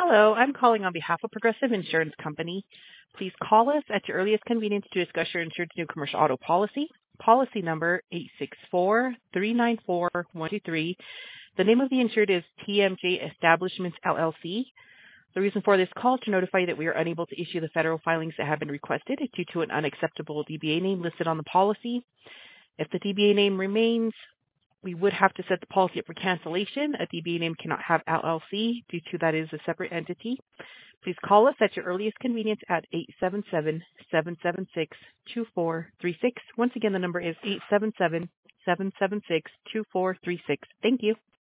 Hello, I'm calling on behalf of Progressive Insurance Company. Please call us at your earliest convenience to discuss your insured's new commercial auto policy. Policy number 864-394-123. The name of the insured is TMJ Establishments LLC. The reason for this call is to notify you that we are unable to issue the federal filings that have been requested due to an unacceptable DBA name listed on the policy. If the DBA name remains, we would have to set the policy up for cancellation. A DBA name cannot have LLC due to that is a separate entity. Please call us at your earliest convenience at 877-776-2436. Once again, the number is 877-776-2436. Thank you.